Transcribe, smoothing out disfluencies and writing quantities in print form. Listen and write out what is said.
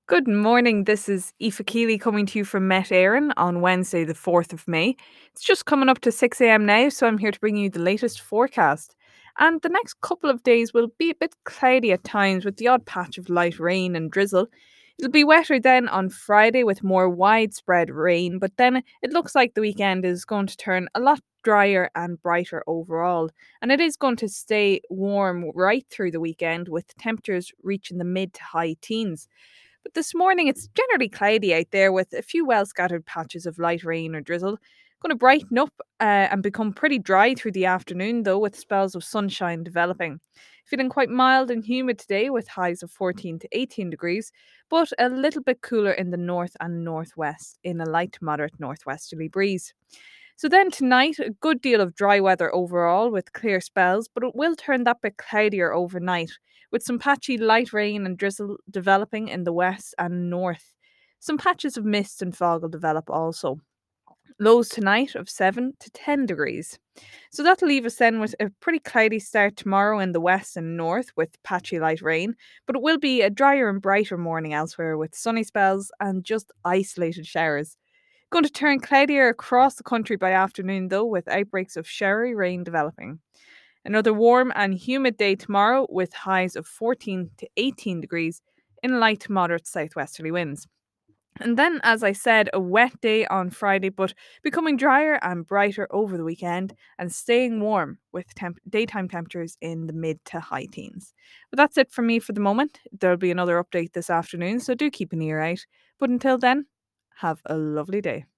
Good morning. This is Aoife Keeley coming to you from Met Éireann on Wednesday, the 4th of May. It's just coming up to 6 a.m. now, so I'm here to bring you the latest forecast. And the next couple of days will be a bit cloudy at times with the odd patch of light rain and drizzle. It'll be wetter then on Friday with more widespread rain, but then it looks like the weekend is going to turn a lot drier and brighter overall. And it is going to stay warm right through the weekend with temperatures reaching the mid to high teens. But this morning it's generally cloudy out there with a few well scattered patches of light rain or drizzle. Going to brighten up and become pretty dry through the afternoon, though, with spells of sunshine developing. Feeling quite mild and humid today with highs of 14 to 18 degrees, but a little bit cooler in the north and northwest in a light to moderate northwesterly breeze. So then tonight, a good deal of dry weather overall with clear spells, but it will turn that bit cloudier overnight, with some patchy light rain and drizzle developing in the west and north. Some patches of mist and fog will develop also. Lows tonight of 7 to 10 degrees. So that'll leave us then with a pretty cloudy start tomorrow in the west and north with patchy light rain, but it will be a drier and brighter morning elsewhere with sunny spells and just isolated showers. Going to turn cloudier across the country by afternoon, though, with outbreaks of showery rain developing. Another warm and humid day tomorrow with highs of 14 to 18 degrees in light to moderate southwesterly winds. And then, as I said, a wet day on Friday, but becoming drier and brighter over the weekend and staying warm with daytime temperatures in the mid to high teens. But that's it from me for the moment. There'll be another update this afternoon, so do keep an ear out. But until then, have a lovely day.